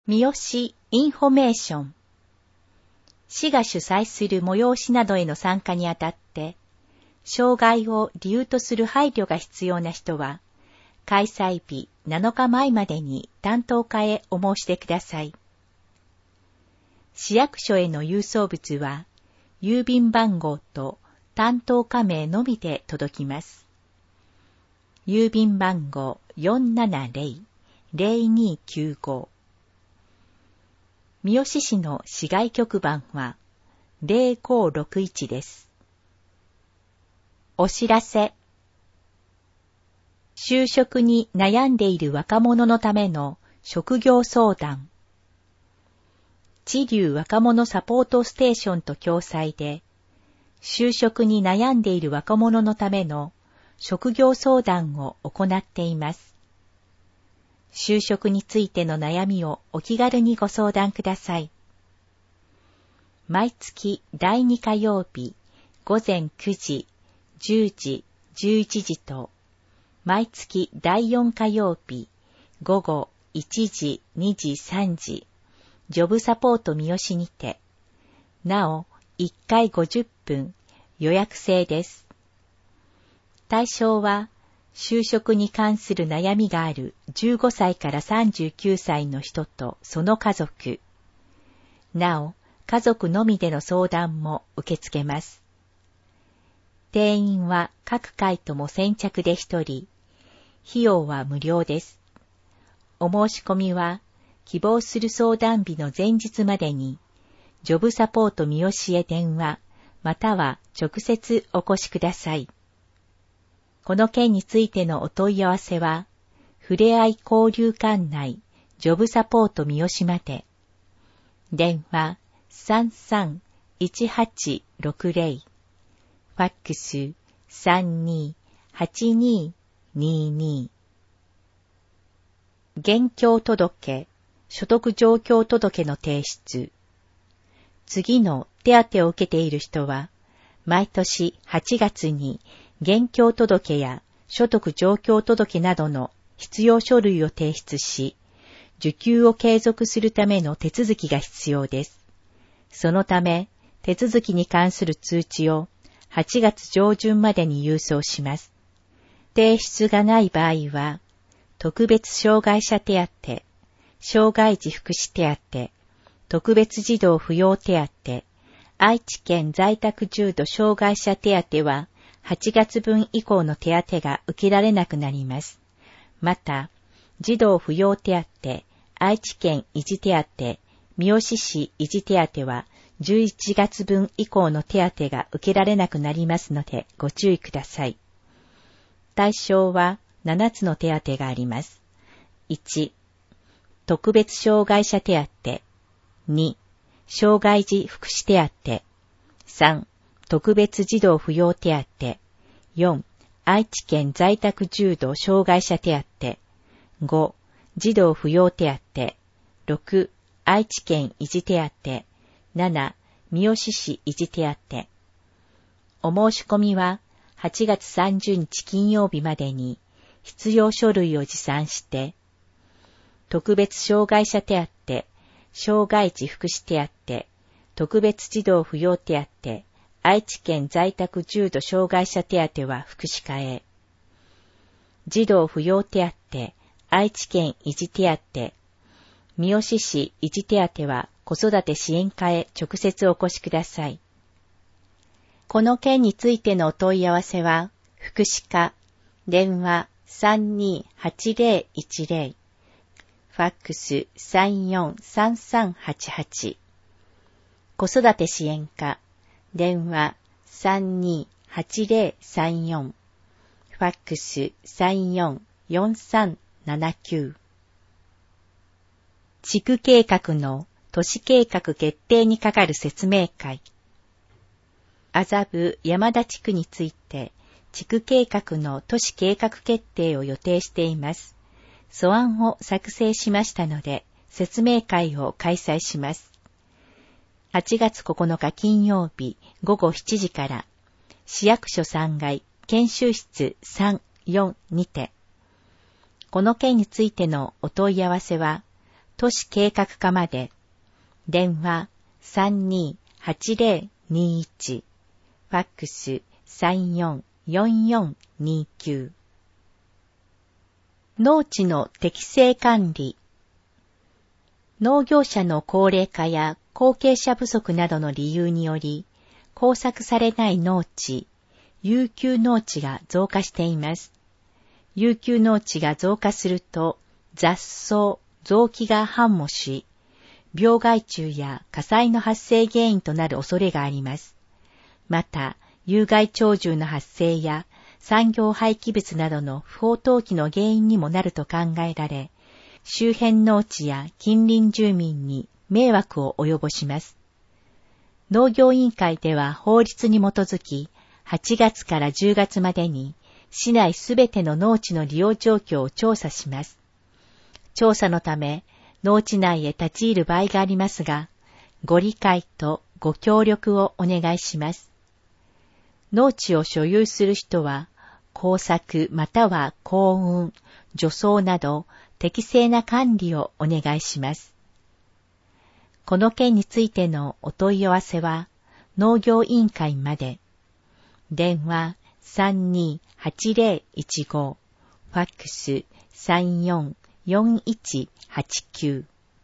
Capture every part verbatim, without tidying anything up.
三好インフォメーション。市が主催する催しなどへの参加にあたって、障害を理由とする配慮が必要な人は、開催日なのかまえまでに担当課へお申し出ください。市役所への郵送物は、郵便番号と担当課名のみで届きます。郵便番号 よんななゼロ ゼロにきゅうご。三好市の市外局番はゼロごろくいちです。お知らせ。就職に悩んでいる若者のための職業相談。知立若者サポートステーションと共催で、就職に悩んでいる若者のための職業相談を行っています。就職についての悩みをお気軽にご相談ください。毎月だいに火曜日午前くじ、じゅうじ、じゅういちじと、毎月だいよん火曜日午後いちじ、にじ、さんじ、ジョブサポート三好にて、なおいっかいごじゅっぷん予約制です。対象は、就職に関する悩みがあるじゅうごさいからさんじゅうきゅうさいの人とその家族。なお、家族のみでの相談も受け付けます。定員は各回とも先着でひとり。費用は無料です。お申し込みは、希望する相談日の前日までに、ジョブサポート三好へ電話、または直接お越しください。この件についてのお問い合わせは、ふれあい交流館内ジョブサポート三好まで。電話さんさんいちはちろくゼロ、ファックスさんにはちににに。現況届、所得状況届の提出。次の手当を受けている人は、毎年はちがつに現況届や所得状況届などの必要書類を提出し、受給を継続するための手続きが必要です。そのため、手続きに関する通知をはちがつ上旬までに郵送します。提出がない場合は、特別障害者手当、障害児福祉手当、特別児童扶養手当、愛知県在宅重度障害者手当は、はちがつぶん以降の手当が受けられなくなります。また、児童扶養手当、愛知県維持手当、三好市維持手当はじゅういちがつぶん以降の手当が受けられなくなりますのでご注意ください。対象はななつの手当があります。いち、特別障害者手当。に、障害児福祉手当。さん、特別児童扶養手当。よん、愛知県在宅重度障害者手当。ご、児童扶養手当。ろく、愛知県維持手当。なな、三好市維持手当。お申し込みははちがつさんじゅうにち金曜日までに必要書類を持参して、特別障害者手当、障害児福祉手当、特別児童扶養手当、愛知県在宅重度障害者手当は福祉課へ。児童扶養手当、愛知県維持手当、三好市維持手当は子育て支援課へ直接お越しください。この件についてのお問い合わせは、福祉課、電話さんにはちゼロいちゼロ、ファックスさんよんさんさんはちはち、子育て支援課、電話さんにはちゼロさんよん、ファックスさんよんよんさんななきゅう。地区計画の都市計画決定に係る説明会。麻布山田地区について、地区計画の都市計画決定を予定しています。素案を作成しましたので、説明会を開催します。はちがつここのか金曜日ごごしちじから、市役所さんがい研修室さん、よんにて。この件についてのお問い合わせは、 都市計画課まで。電話 さんにーはちぜろにいち、ファックス さんよんよんよんにきゅう。農地の適正管理。農業者の高齢化や後継者不足などの理由により、耕作されない農地、遊休農地が増加しています。遊休農地が増加すると、雑草、雑木が繁茂し、病害虫や火災の発生原因となる恐れがあります。また、有害鳥獣の発生や産業廃棄物などの不法投棄の原因にもなると考えられ、周辺農地や近隣住民に迷惑を及ぼします。農業委員会では法律に基づき、はちがつからじゅうがつまでに市内すべての農地の利用状況を調査します。調査のため、農地内へ立ち入る場合がありますが、ご理解とご協力をお願いします。農地を所有する人は、耕作または耕運、除草など適正な管理をお願いします。この件についてのお問い合わせは、農業委員会まで。電話 さんにーはちぜろいちご、ファックス さんよんよんいちはちきゅう。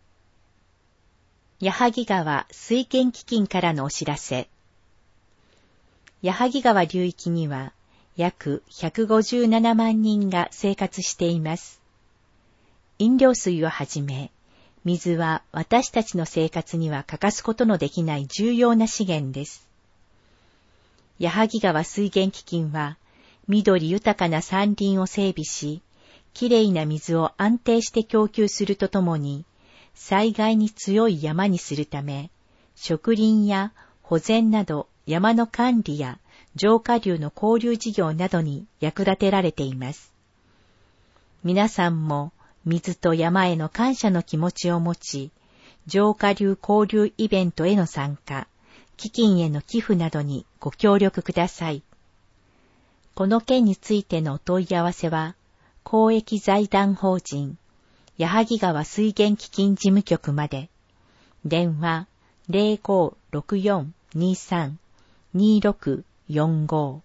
矢作川水源基金からのお知らせ。矢作川流域には約ひゃくごじゅうななまんにんが生活しています。飲料水をはじめ、水は私たちの生活には欠かすことのできない重要な資源です。矢作川水源基金は、緑豊かな山林を整備し、きれいな水を安定して供給するとともに、災害に強い山にするため、植林や保全など山の管理や浄化流の交流事業などに役立てられています。皆さんも水と山への感謝の気持ちを持ち、浄化流交流イベントへの参加、基金への寄付などにご協力ください。この件についてのお問い合わせは、公益財団法人矢作川水源基金事務局まで。電話 ゼロごろくよんにさんにろくよんご。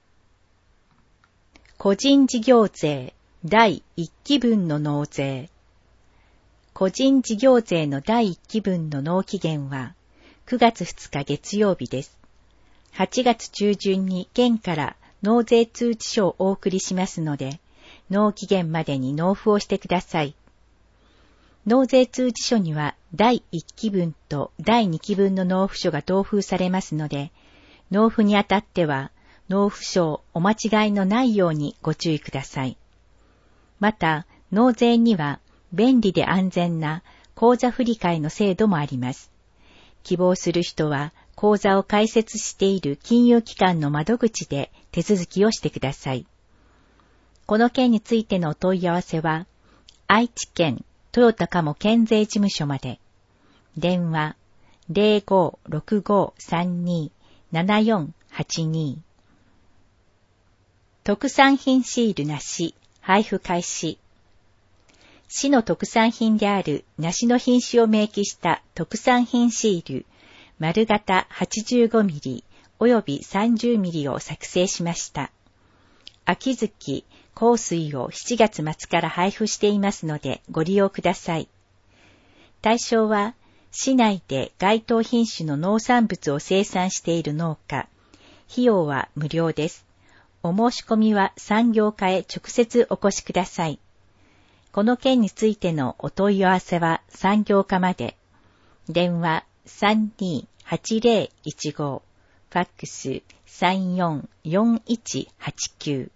個人事業税だいいっきぶんの納税。個人事業税のだいいっきぶんの納期限はくがつふつか月曜日です。はちがつ中旬に県から納税通知書をお送りしますので、納期限までに納付をしてください。納税通知書にはだいいっきぶんとだいにきぶんの納付書が同封されますので、納付にあたっては納付書をお間違いのないようにご注意ください。また、納税には便利で安全な口座振替の制度もあります。希望する人は口座を開設している金融機関の窓口で手続きをしてください。この件についてのお問い合わせは、愛知県豊田鴨県税事務所まで。電話 ゼロごろくごさんにななよんはちに。特産品シール梨配布開始。市の特産品である梨の品種を明記した特産品シール丸型 はちじゅうごミリ および さんじゅうミリ を作成しました。秋月、香水をしちがつまつから配布していますのでご利用ください。対象は市内で該当品種の農産物を生産している農家。費用は無料です。お申し込みは産業課へ直接お越しください。この件についてのお問い合わせは産業課まで。電話 さんにーはちぜろいちご、ファックス さんよんよんいちはちきゅう。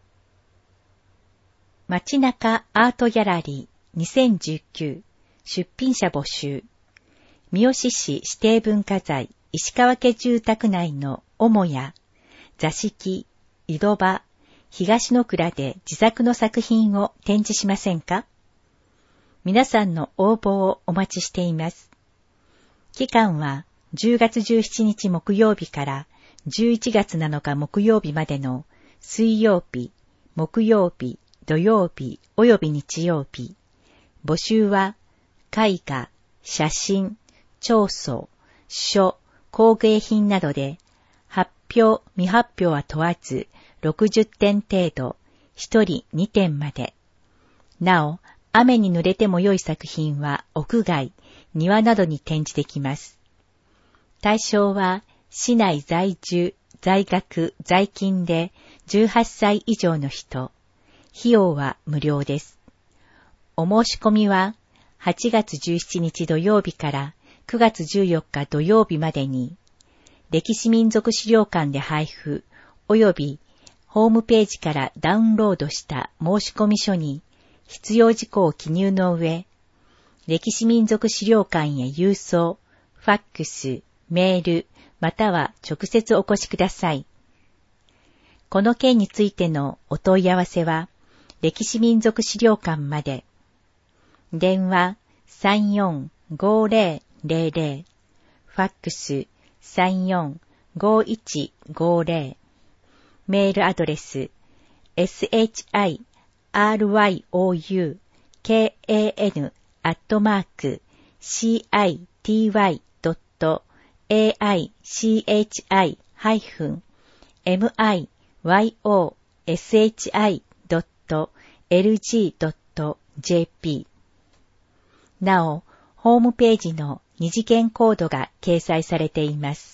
街中アートギャラリーにせんじゅうきゅう出品者募集。三好市指定文化財石川家住宅内の母屋、座敷、井戸場、東の倉で自作の作品を展示しませんか？皆さんの応募をお待ちしています。期間はじゅうがつじゅうしちにち木曜日からじゅういちがつなのか木曜日までの水曜日、木曜日、土曜日および日曜日。募集は絵画、写真、調書、書、工芸品などで、発表、未発表は問わず、ろくじゅってん程度、ひとりにてんまで。なお、雨に濡れても良い作品は屋外、庭などに展示できます。対象は、市内在住、在学、在勤でじゅうはっさい以上の人。費用は無料です。お申し込みは、はちがつじゅうしちにち土曜日からくがつじゅうよっか土曜日までに、歴史民族資料館で配布、及びホームページからダウンロードした申し込み書に必要事項を記入の上、歴史民族資料館へ郵送、ファックス、メール、または直接お越しください。この件についてのお問い合わせは、歴史民族資料館まで。電話 さんよんごぜろぜろぜろ、ファックス さんよんごいちごぜろ、メールアドレス シャイロユカン アットマーク シーアイティーワイ ドット エーアイシーエイチアイ ハイフン エムアイワイオーエスエイチアイ ドット エルジー ドット ジェーピー。なお、ホームページの二次元コードが掲載されています。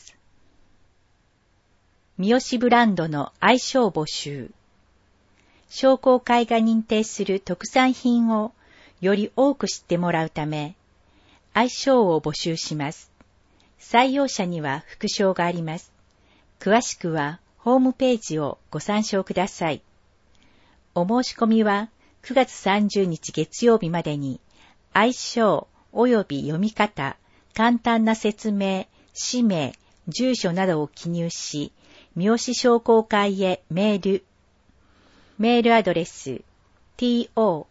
三好ブランドの愛称募集。商工会が認定する特産品をより多く知ってもらうため、愛称を募集します。採用者には副賞があります。詳しくはホームページをご参照ください。お申し込みはくがつさんじゅうにち月曜日までに、愛称及び読み方、簡単な説明、氏名、住所などを記入し、三好商工会へメール。メールアドレス ト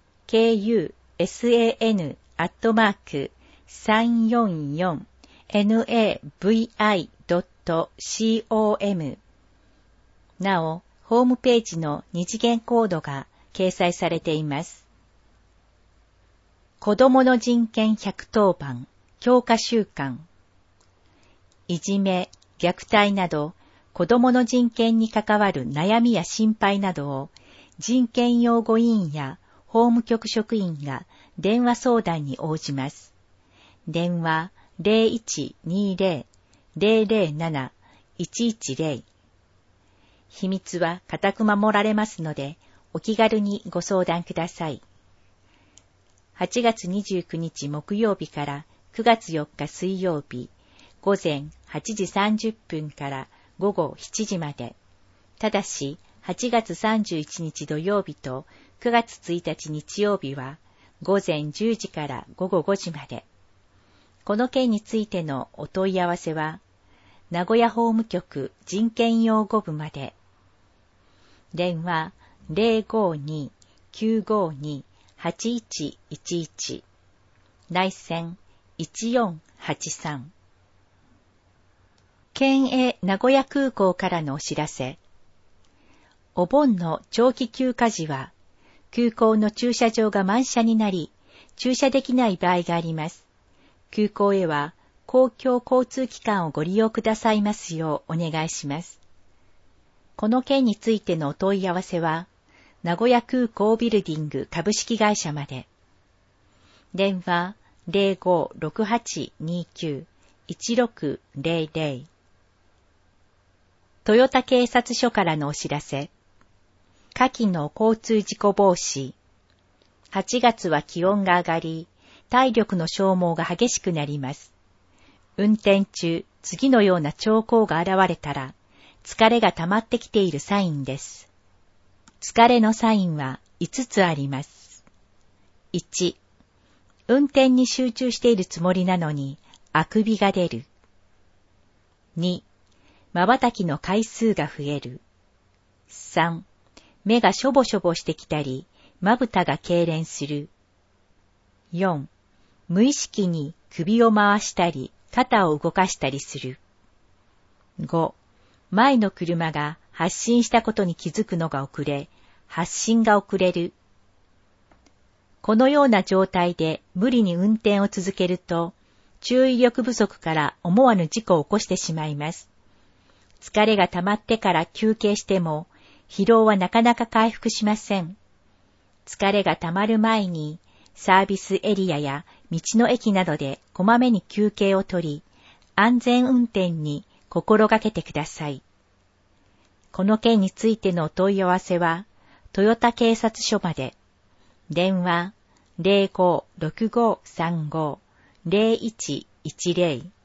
クサン アットマーク さんよんよん ナビ ドット コム。なお、ホームページの二次元コードが掲載されています。子どもの人権ひゃくとおばん強化週間。いじめ、虐待など、子どもの人権に関わる悩みや心配などを、人権擁護委員や法務局職員が電話相談に応じます。電話 ゼロいちにゼロ ゼロゼロなな いちいちゼロ。秘密は固く守られますので、お気軽にご相談ください。はちがつにじゅうくにち木曜日からくがつよっか水曜日、午前はちじさんじゅっぷんから午後しちじまで。ただし、はちがつさんじゅういちにち土曜日とくがつついたち日曜日は、午前じゅうじから午後ごじまで。この件についてのお問い合わせは、名古屋法務局人権擁護部まで。電話 ゼロごに きゅうごに はちいちいちいち、内線いちよんはちさん。県営名古屋空港からのお知らせ。お盆の長期休暇時は、空港の駐車場が満車になり、駐車できない場合があります。空港へは公共交通機関をご利用くださいますようお願いします。この件についてのお問い合わせは、名古屋空港ビルディング株式会社まで。電話 ゼロご ろくはち にきゅう いちろくゼロゼロ。豊田警察署からのお知らせ。夏季の交通事故防止。はちがつは気温が上がり、体力の消耗が激しくなります。運転中、次のような兆候が現れたら、疲れが溜まってきているサインです。疲れのサインはいつつあります。いち、運転に集中しているつもりなのに、あくびが出る。に、瞬きの回数が増える。さん、目がしょぼしょぼしてきたり、まぶたが痙攣する。よん、無意識に首を回したり、肩を動かしたりする。ご、前の車が発進したことに気づくのが遅れ、発進が遅れる。 このような状態で無理に運転を続けると、注意力不足から思わぬ事故を起こしてしまいます。疲れが溜まってから休憩しても、疲労はなかなか回復しません。疲れが溜まる前に、サービスエリアや道の駅などでこまめに休憩をとり、安全運転に心がけてください。この件についてのお問い合わせは、豊田警察署まで。電話 ゼロご ろくご さんご ゼロいちいちゼロ